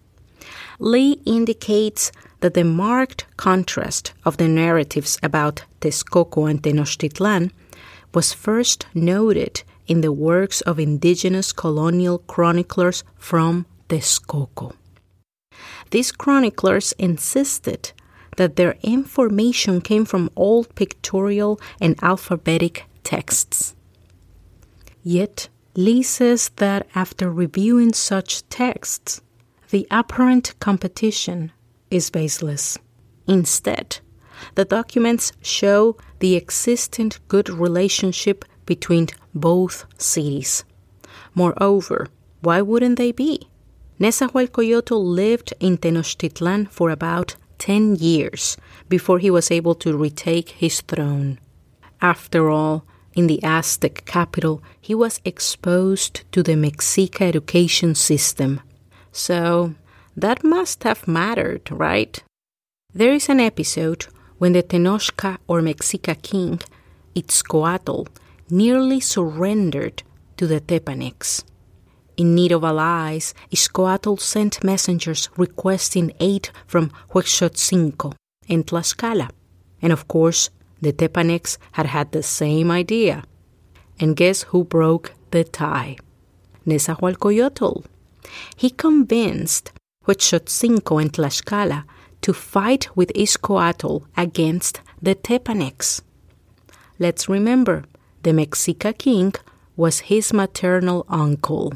Lee indicates that the marked contrast of the narratives about Texcoco and Tenochtitlan was first noted in the works of indigenous colonial chroniclers from Texcoco. These chroniclers insisted that their information came from old pictorial and alphabetic texts. Yet, Lee says that after reviewing such texts, the apparent competition is baseless. Instead, the documents show the existent good relationship between both cities. Moreover, why wouldn't they be? Nezahualcoyotl lived in Tenochtitlan for about 10 years before he was able to retake his throne. After all, in the Aztec capital, he was exposed to the Mexica education system. So, that must have mattered, right? There is an episode when the Tenochca or Mexica king, Itzcoatl, nearly surrendered to the Tepanecs. In need of allies, Itzcoatl sent messengers requesting aid from Huexotzinco and Tlaxcala. And of course, the Tepanecs had the same idea. And guess who broke the tie? Nezahualcoyotl. He convinced Huexotzinco and Tlaxcala to fight with Itzcoatl against the Tepanecs. Let's remember, the Mexica king was his maternal uncle.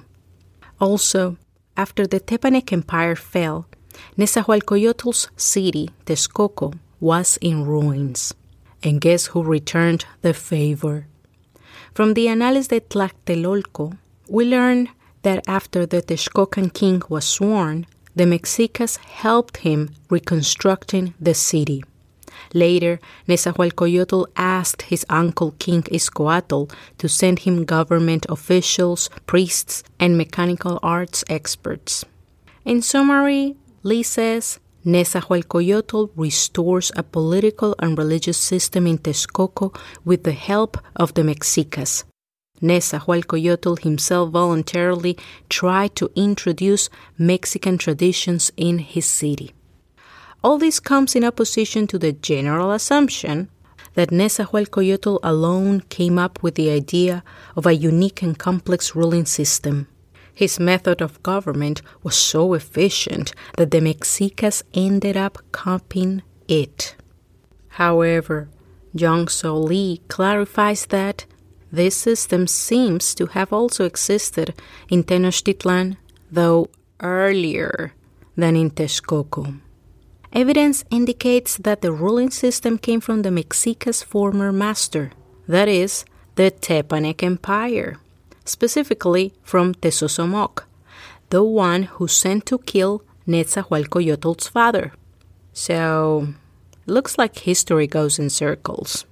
Also, after the Tepanec Empire fell, Nezahualcoyotl's city, Texcoco, was in ruins. And guess who returned the favor? From the Anales de Tlatelolco, we learn that after the Texcocan king was sworn, the Mexicas helped him reconstructing the city. Later, Nezahualcoyotl asked his uncle King Itzcoatl to send him government officials, priests, and mechanical arts experts. In summary, Lee says, Nezahualcoyotl restores a political and religious system in Texcoco with the help of the Mexicas. Nezahualcoyotl himself voluntarily tried to introduce Mexican traditions in his city. All this comes in opposition to the general assumption that Nezahualcoyotl alone came up with the idea of a unique and complex ruling system. His method of government was so efficient that the Mexicas ended up copying it. However, Young So Lee clarifies that this system seems to have also existed in Tenochtitlan, though earlier than in Texcoco. Evidence indicates that the ruling system came from the Mexicas' former master, that is, the Tepanec Empire, specifically from Tezozomoc, the one who sent to kill Nezahualcoyotl's father. So, looks like history goes in circles.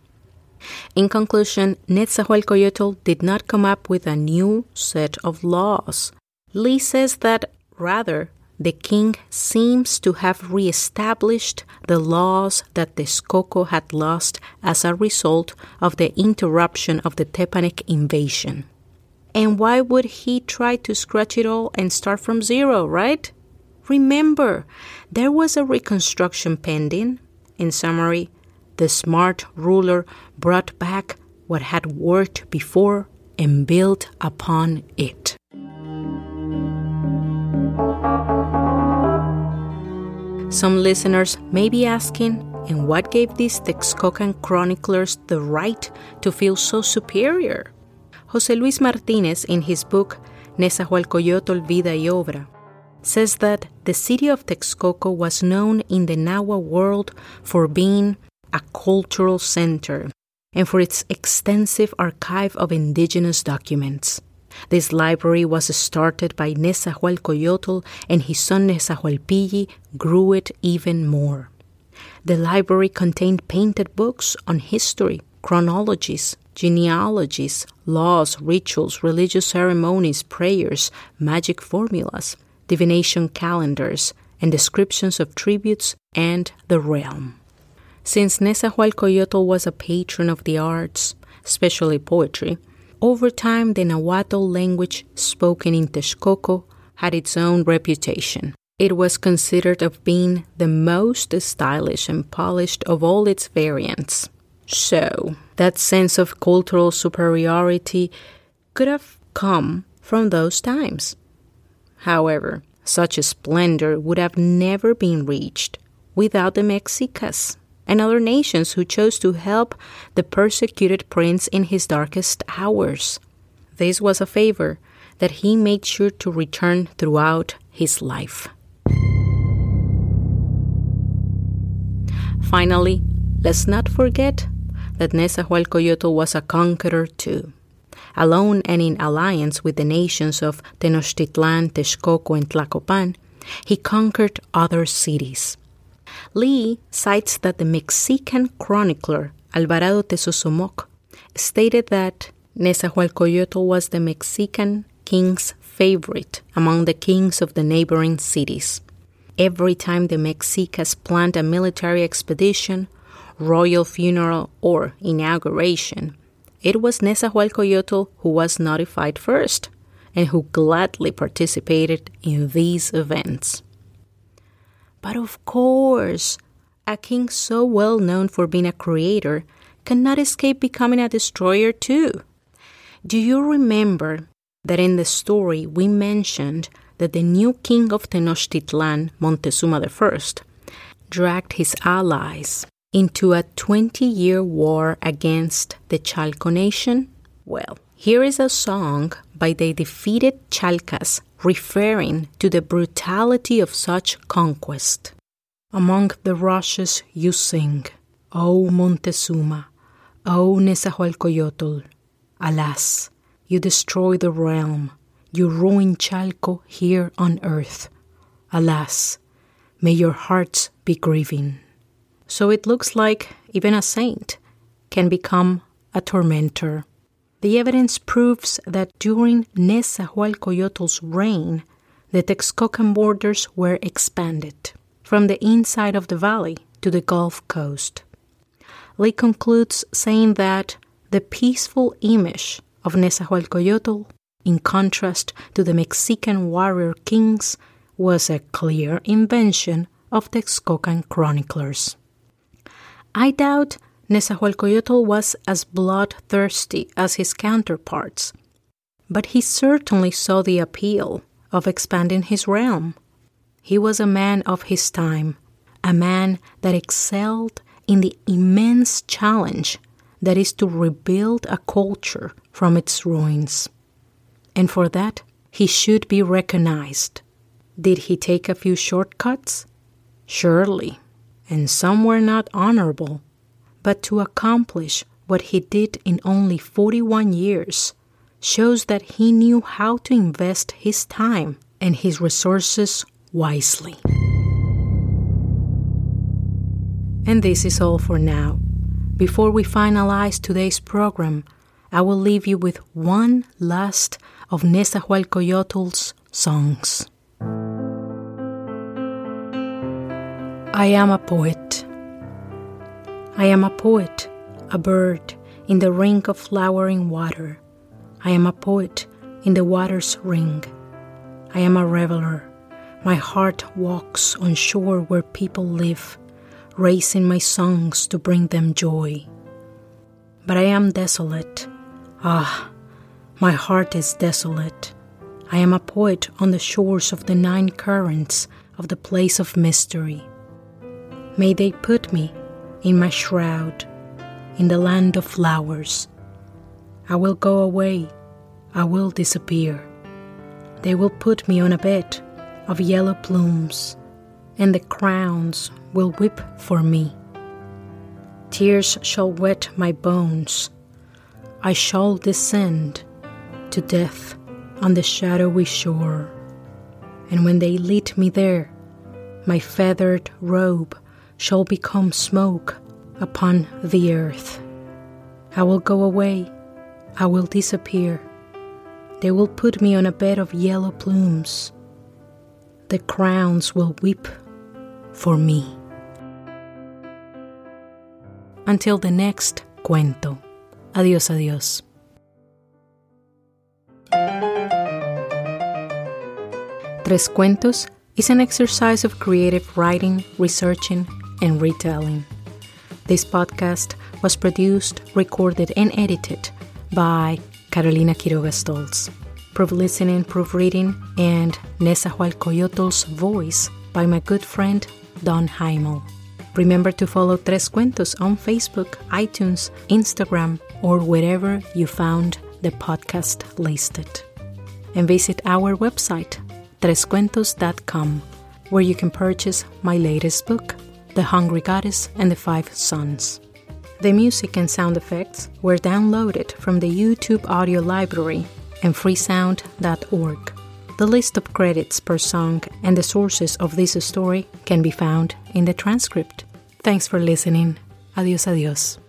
In conclusion, Nezahualcoyotl did not come up with a new set of laws. Lee says that, rather, the king seems to have re-established the laws that Texcoco had lost as a result of the interruption of the Tepanec invasion. And why would he try to scratch it all and start from zero, right? Remember, there was a reconstruction pending. In summary, the smart ruler brought back what had worked before and built upon it. Some listeners may be asking, and what gave these Texcocan chroniclers the right to feel so superior? José Luis Martínez, in his book Nezahualcóyotl, Vida y Obra, says that the city of Texcoco was known in the Nahua world for being a cultural center and for its extensive archive of indigenous documents. This library was started by Nezahualcóyotl, and his son Nezahualpilli grew it even more. The library contained painted books on history, chronologies, genealogies, laws, rituals, religious ceremonies, prayers, magic formulas, divination calendars, and descriptions of tributes and the realm. Since Nezahualcóyotl was a patron of the arts, especially poetry, over time the Nahuatl language spoken in Texcoco had its own reputation. It was considered of being the most stylish and polished of all its variants. So, that sense of cultural superiority could have come from those times. However, such a splendor would have never been reached without the Mexicas and other nations who chose to help the persecuted prince in his darkest hours. This was a favor that he made sure to return throughout his life. Finally, let's not forget that Nezahualcóyotl was a conqueror too. Alone and in alliance with the nations of Tenochtitlan, Texcoco, and Tlacopan, he conquered other cities. Lee cites that the Mexican chronicler Alvarado Tezozomoc stated that Nezahualcóyotl was the Mexican king's favorite among the kings of the neighboring cities. Every time the Mexicas planned a military expedition, royal funeral, or inauguration, it was Nezahualcóyotl who was notified first and who gladly participated in these events. But of course, a king so well known for being a creator cannot escape becoming a destroyer too. Do you remember that in the story we mentioned that the new king of Tenochtitlan, Montezuma I, dragged his allies into a 20-year war against the Chalco nation? Well, here is a song by the defeated Chalcas referring to the brutality of such conquest. Among the rushes you sing, O Montezuma, O Nezahualcóyotl. Alas, you destroy the realm, you ruin Chalco here on earth. Alas, may your hearts be grieving. So it looks like even a saint can become a tormentor. The evidence proves that during Nezahualcóyotl's reign, the Texcocan borders were expanded from the inside of the valley to the Gulf Coast. Lee concludes saying that the peaceful image of Nezahualcóyotl, in contrast to the Mexican warrior kings, was a clear invention of Texcocan chroniclers. I doubt Nezahualcóyotl was as bloodthirsty as his counterparts, but he certainly saw the appeal of expanding his realm. He was a man of his time, a man that excelled in the immense challenge that is to rebuild a culture from its ruins. And for that, he should be recognized. Did he take a few shortcuts? Surely, and some were not honorable. But to accomplish what he did in only 41 years shows that he knew how to invest his time and his resources wisely. And this is all for now. Before we finalize today's program, I will leave you with one last of Nezahualcóyotl's songs. I am a poet. I am a poet, a bird in the ring of flowering water. I am a poet, in the water's ring. I am a reveler. My heart walks on shore where people live, raising my songs to bring them joy. But I am desolate. Ah, my heart is desolate. I am a poet on the shores of the 9 currents of the place of mystery. May they put me in my shroud, in the land of flowers. I will go away, I will disappear. They will put me on a bed of yellow plumes, and the crowns will weep for me. Tears shall wet my bones. I shall descend to death on the shadowy shore. And when they lead me there, my feathered robe shall become smoke upon the earth. I will go away, I will disappear. They will put me on a bed of yellow plumes. The crowns will weep for me. Until the next cuento. Adiós, adiós. Tres Cuentos is an exercise of creative writing, researching, and retelling. This podcast was produced, recorded, and edited by Carolina Quiroga Stoltz. Proof listening, proofreading, and Nezahualcoyotl's voice by my good friend Don Heimel. Remember to follow Tres Cuentos on Facebook, iTunes, Instagram, or wherever you found the podcast listed. And visit our website, trescuentos.com, where you can purchase my latest book, The Hungry Goddess and the 5 Sons. The music and sound effects were downloaded from the YouTube audio library and freesound.org. The list of credits per song and the sources of this story can be found in the transcript. Thanks for listening. Adiós, adiós.